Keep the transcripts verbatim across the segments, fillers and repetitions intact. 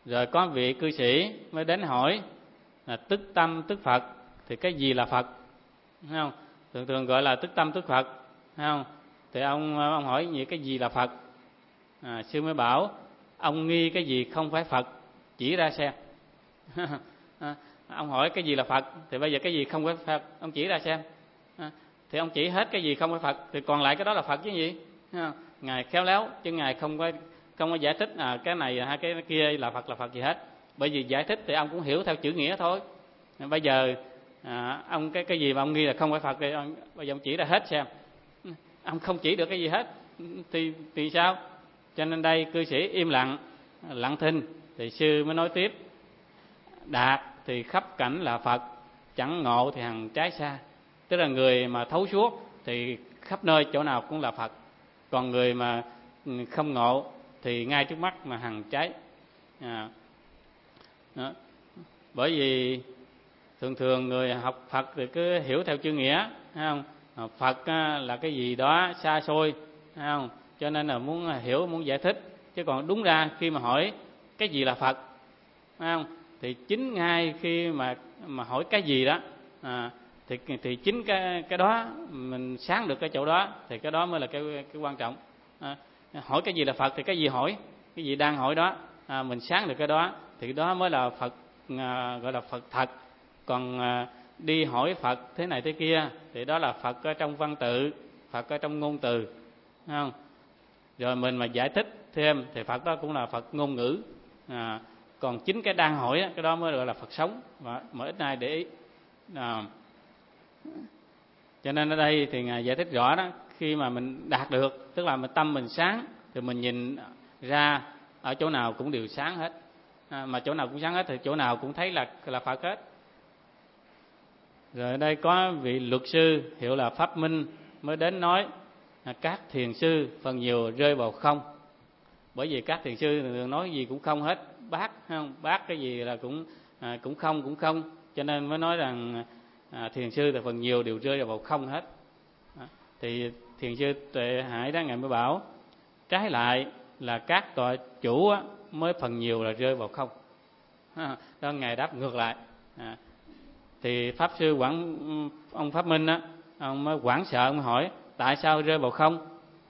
Rồi có vị cư sĩ mới đến hỏi là tức tâm tức Phật thì cái gì là Phật, thấy không? Thường thường gọi là tức tâm tức Phật, thấy không? Thì ông ông hỏi gì cái gì là Phật? À, sư mới bảo ông nghi cái gì không phải Phật, chỉ ra xem. à, ông hỏi cái gì là Phật thì bây giờ cái gì không phải Phật ông chỉ ra xem. À, thì ông chỉ hết cái gì không phải Phật thì còn lại cái đó là Phật chứ gì. À, ngài khéo léo chứ ngài không có không có giải thích à, cái này hay cái kia là Phật là Phật gì hết. Bởi vì giải thích thì ông cũng hiểu theo chữ nghĩa thôi. À, bây giờ à, ông cái cái gì mà ông nghi là không phải Phật thì ông, bây giờ ông chỉ ra hết xem. Ông không chỉ được cái gì hết thì thì sao? Cho nên đây cư sĩ im lặng, lặng thinh. Thì sư mới nói tiếp: đạt thì khắp cảnh là Phật, chẳng ngộ thì hằng trái xa. Tức là người mà thấu suốt thì khắp nơi chỗ nào cũng là Phật, còn người mà không ngộ thì ngay trước mắt mà hằng trái. À, đó. Bởi vì thường thường người học Phật thì cứ hiểu theo chữ nghĩa, thấy không? Phật là cái gì đó xa xôi, thấy không? Cho nên là muốn hiểu, muốn giải thích. Chứ còn đúng ra khi mà hỏi cái gì là Phật, thấy không? Thì chính ngay khi mà mà hỏi cái gì đó, à, thì thì chính cái cái đó mình sáng được cái chỗ đó thì cái đó mới là cái cái quan trọng. À, hỏi cái gì là Phật thì cái gì hỏi, cái gì đang hỏi đó, à, mình sáng được cái đó thì đó mới là Phật, à, gọi là Phật thật. Còn à, đi hỏi Phật thế này thế kia thì đó là Phật ở trong văn tự, Phật ở trong ngôn từ, thấy không? Rồi mình mà giải thích thêm thì Phật đó cũng là Phật ngôn ngữ. À, còn chính cái đang hỏi cái đó mới gọi là Phật sống, mà, mà ít ai để ý. À, cho nên ở đây thì ngài giải thích rõ đó, khi mà mình đạt được, tức là mình tâm mình sáng thì mình nhìn ra ở chỗ nào cũng đều sáng hết. À, mà chỗ nào cũng sáng hết thì chỗ nào cũng thấy là là Phật hết. Rồi ở đây có vị luật sư hiệu là Pháp Minh mới đến nói à, các thiền sư phần nhiều rơi vào không. Bởi vì các thiền sư thường nói gì cũng không hết, bác không bác cái gì là cũng à, cũng không cũng không, cho nên mới nói rằng à, thiền sư thì phần nhiều đều rơi vào không hết. À, thì thiền sư Tuệ Hải đó ngài mới bảo trái lại là các tọa chủ á, mới phần nhiều là rơi vào không. À, đó ngài đáp ngược lại. À, thì pháp sư Quảng ông Pháp Minh á, ông mới hoảng sợ, ông hỏi tại sao rơi vào không.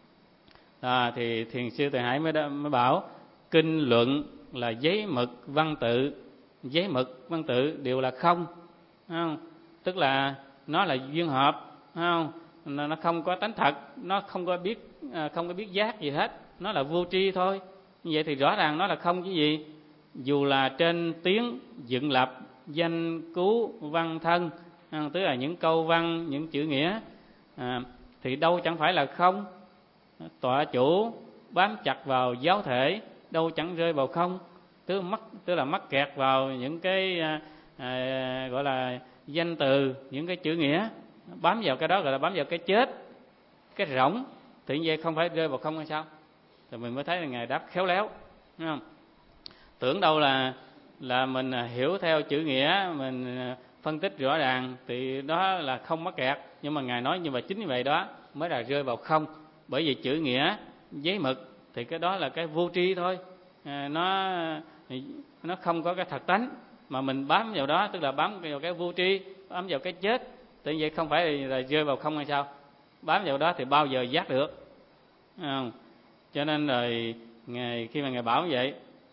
À, thì thiền sư Tuệ Hải mới mới bảo kinh luận là giấy mực văn tự, giấy mực văn tự đều là không, không? Tức là nó là duyên hợp, không? Nó không có tánh thật, nó không có biết không có biết giác gì hết, nó là vô tri thôi. Như vậy thì rõ ràng nó là không chứ gì. Dù là trên tiếng dựng lập danh cứu văn thân, tức là những câu văn, những chữ nghĩa, à, thì đâu chẳng phải là không. Tọa chủ bám chặt vào giáo thể đâu chẳng rơi vào không, tức mắc tức là mắc kẹt vào những cái à, à, gọi là danh từ, những cái chữ nghĩa, bám vào cái đó gọi là bám vào cái chết, cái rỗng, tự nhiên vậy không phải rơi vào không hay sao? Rồi mình mới thấy là ngài đáp khéo léo, đúng không? Tưởng đâu là là mình hiểu theo chữ nghĩa, mình phân tích rõ ràng thì đó là không mắc kẹt, nhưng mà ngài nói như vậy, chính như vậy đó mới là rơi vào không. Bởi vì chữ nghĩa giấy mực thì cái đó là cái vô tri thôi, à, nó nó không có cái thật tánh, mà mình bám vào đó tức là bám vào cái vô tri, bám vào cái chết, tự nhiên vậy không phải là, là rơi vào không hay sao? Bám vào đó thì bao giờ giác được, à, cho nên rồi ngài, khi mà ngài bảo vậy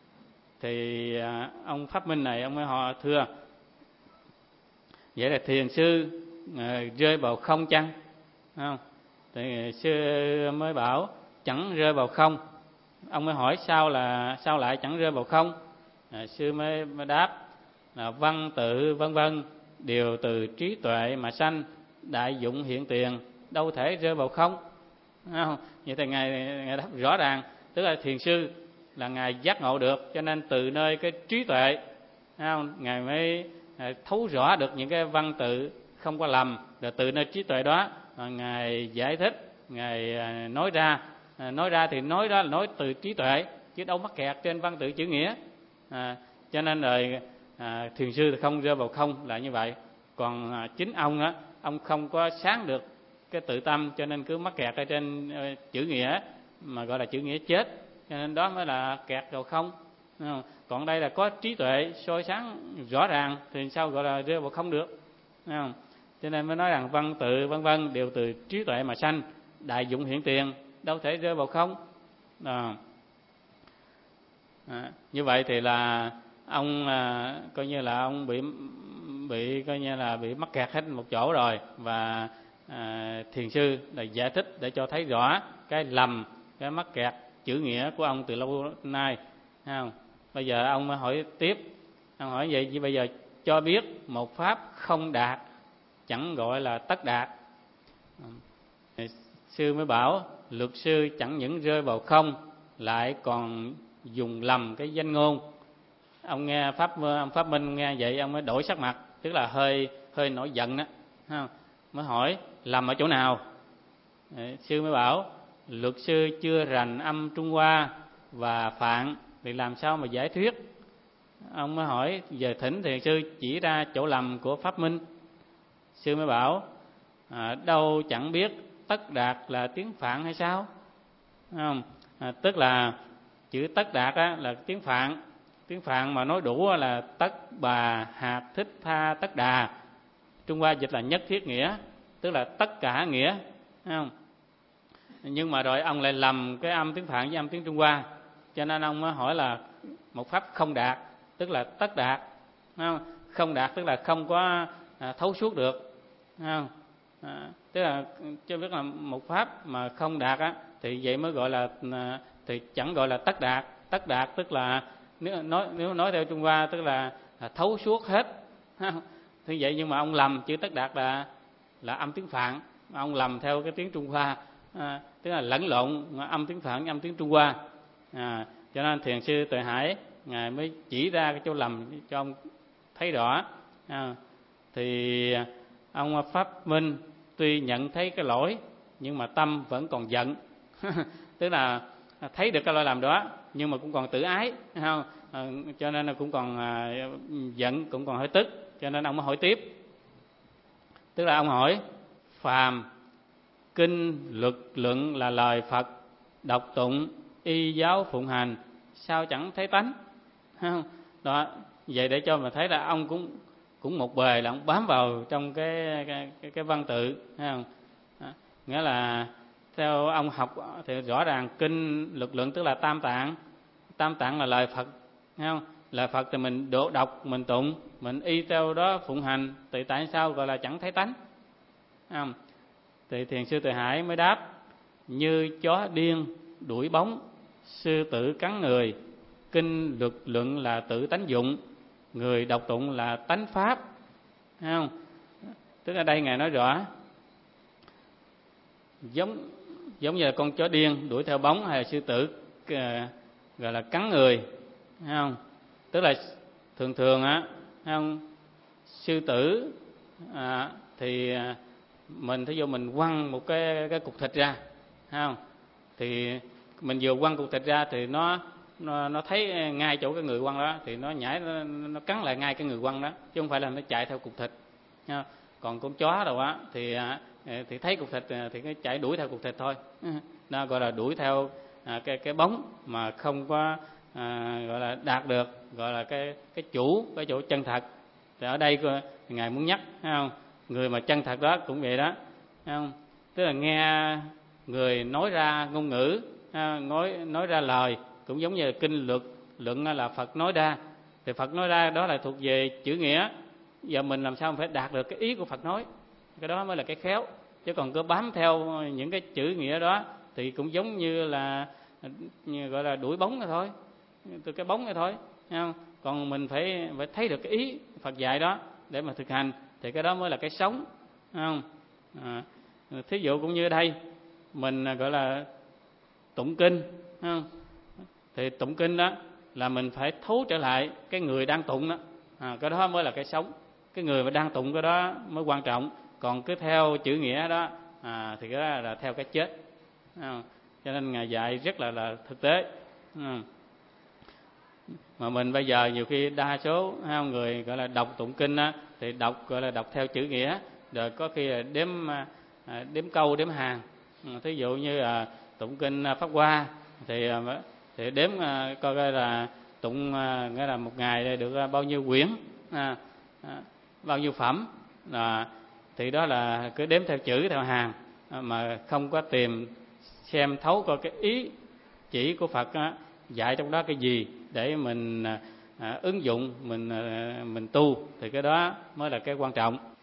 thì à, ông Pháp Minh này ông mới họ thưa vậy là thiền sư à, rơi vào không chăng, không? Thì sư mới bảo chẳng rơi vào không. Ông mới hỏi sao là sao lại chẳng rơi vào không. À, sư mới, mới đáp là văn tự vân vân đều từ trí tuệ mà sanh, đại dụng hiện tiền đâu thể rơi vào không, không? Vậy thì ngài, ngài đáp rõ ràng, tức là thiền sư là ngài giác ngộ được, cho nên từ nơi cái trí tuệ, không? Ngài mới thấu rõ được những cái văn tự không có lầm, rồi từ nơi trí tuệ đó ngài giải thích, ngài nói ra, nói ra thì nói ra là nói từ trí tuệ chứ đâu mắc kẹt trên văn tự chữ nghĩa. À, cho nên rồi à, thiền sư thì không rơi vào không là như vậy. Còn à, chính ông á, ông không có sáng được cái tự tâm, cho nên cứ mắc kẹt ở trên uh, chữ nghĩa mà gọi là chữ nghĩa chết, cho nên đó mới là kẹt vào không. không? Còn đây là có trí tuệ soi sáng rõ ràng thì sao gọi là rơi vào không được, không? Cho nên mới nói rằng văn tự vân vân đều từ trí tuệ mà sanh, đại dụng hiện tiền đâu thể rơi vào không. À. À, như vậy thì là ông à, coi như là ông bị bị coi như là bị mắc kẹt hết một chỗ rồi, và à, thiền sư là giải thích để cho thấy rõ cái lầm, cái mắc kẹt chữ nghĩa của ông từ lâu nay, không? Bây giờ ông mới hỏi tiếp, ông hỏi vậy chứ bây giờ cho biết một pháp không đạt chẳng gọi là tất đạt. Sư mới bảo luật sư chẳng những rơi vào không, lại còn dùng lầm cái danh ngôn. Ông nghe pháp ông Pháp Minh nghe vậy ông mới đổi sắc mặt, tức là hơi hơi nổi giận đó, không? Mới hỏi lầm ở chỗ nào. Sư mới bảo luật sư chưa rành âm Trung Hoa và Phạn thì làm sao mà giải thuyết. Ông mới hỏi giờ thỉnh thiền sư chỉ ra chỗ lầm của Pháp Minh. Sư mới bảo à, đâu chẳng biết tất đạt là tiếng Phạn hay sao, không? À, tức là chữ tất đạt á, là tiếng Phạn. Tiếng Phạn mà nói đủ là tất bà hạt thích tha tất đà. Trung Hoa dịch là nhất thiết nghĩa, tức là tất cả nghĩa, không? Nhưng mà rồi ông lại lầm cái âm tiếng Phạn với âm tiếng Trung Hoa, cho nên ông mới hỏi là một pháp không đạt, tức là tất đạt, không? Không đạt tức là không có à, thấu suốt được, không? À, tức là cho biết là một pháp mà không đạt á, thì vậy mới gọi là à, thì chẳng gọi là tất đạt. Tất đạt tức là nếu nói nếu nói theo Trung Hoa tức là, là thấu suốt hết, không? Thì vậy nhưng mà ông lầm chữ tất đạt là là âm tiếng Phạn, ông lầm theo cái tiếng Trung Hoa, à, tức là lẫn lộn âm tiếng Phạn với âm tiếng Trung Hoa. À, cho nên thiền sư Tuệ Hải ngài mới chỉ ra cái chỗ lầm cho ông thấy rõ. À, thì ông Pháp Minh tuy nhận thấy cái lỗi nhưng mà tâm vẫn còn giận tức là thấy được cái lỗi lầm đó nhưng mà cũng còn tự ái, không? À, cho nên là cũng còn à, giận, cũng còn hơi tức, cho nên ông mới hỏi tiếp. Tức là ông hỏi phàm kinh luật luận là lời Phật, đọc tụng y giáo phụng hành, sao chẳng thấy tánh, không? Đó, vậy để cho mà thấy là ông cũng cũng một bề là ông bám vào trong cái cái cái, cái văn tự, thấy không? Đó, nghĩa là theo ông học thì rõ ràng kinh luật luận tức là tam tạng, tam tạng là lời Phật, thấy không? Lời Phật thì mình đổ đọc, mình tụng, mình y theo đó phụng hành, thì tại sao gọi là chẳng thấy tánh, không? Thì thiền sư Tuệ Hải mới đáp như chó điên đuổi bóng, sư tử cắn người, kinh luật luận là tự tánh dụng, người đọc tụng là tánh pháp, thấy không? Tức ở đây ngài nói rõ giống giống như là con chó điên đuổi theo bóng, hay là sư tử uh, gọi là cắn người, thấy không? Tức là thường thường á, thấy không? Sư tử à, thì à, mình thí dụ mình quăng một cái cái cục thịt ra, thấy không? Thì mình vừa quăng cục thịt ra thì nó nó nó thấy ngay chỗ cái người quăng đó thì nó nhảy, nó, nó cắn lại ngay cái người quăng đó, chứ không phải là nó chạy theo cục thịt. Thấy không? Còn con chó đâu á thì thì thấy cục thịt thì nó chạy đuổi theo cục thịt thôi, nó gọi là đuổi theo à, cái cái bóng mà không có à, gọi là đạt được, gọi là cái cái chủ, cái chỗ chân thật. Thì ở đây ngài muốn nhắc, thấy không? Người mà chân thật đó cũng vậy đó, thấy không? Tức là nghe người nói ra ngôn ngữ, nói nói ra lời, cũng giống như là kinh luật luận là Phật nói ra, thì Phật nói ra đó là thuộc về chữ nghĩa. Giờ mình làm sao mình phải đạt được cái ý của Phật nói, cái đó mới là cái khéo. Chứ còn cứ bám theo những cái chữ nghĩa đó thì cũng giống như là như gọi là đuổi bóng thôi, từ cái bóng này thôi, thấy không? Còn mình phải phải thấy được cái ý Phật dạy đó để mà thực hành, thì cái đó mới là cái sống, thấy không? À, thí dụ cũng như đây mình gọi là tụng kinh, thấy không? Thì tụng kinh đó là mình phải thấu trở lại cái người đang tụng đó, à, cái đó mới là cái sống. Cái người mà đang tụng cái đó mới quan trọng, còn cứ theo chữ nghĩa đó à, thì cái đó là theo cái chết, à, cho nên ngài dạy rất là là thực tế. À, mà mình bây giờ nhiều khi đa số không, người gọi là đọc tụng kinh á, thì đọc gọi là đọc theo chữ nghĩa, rồi có khi là đếm à, đếm câu đếm hàng. À, thí dụ như là tụng kinh Pháp Hoa thì thì đếm coi coi là tụng à, nghĩa là một ngày được bao nhiêu quyển, à, à, bao nhiêu phẩm, à, thì đó là cứ đếm theo chữ theo hàng, à, mà không có tìm xem thấu coi cái ý chỉ của Phật á, dạy trong đó cái gì để mình à, ứng dụng, mình à, mình tu, thì cái đó mới là cái quan trọng.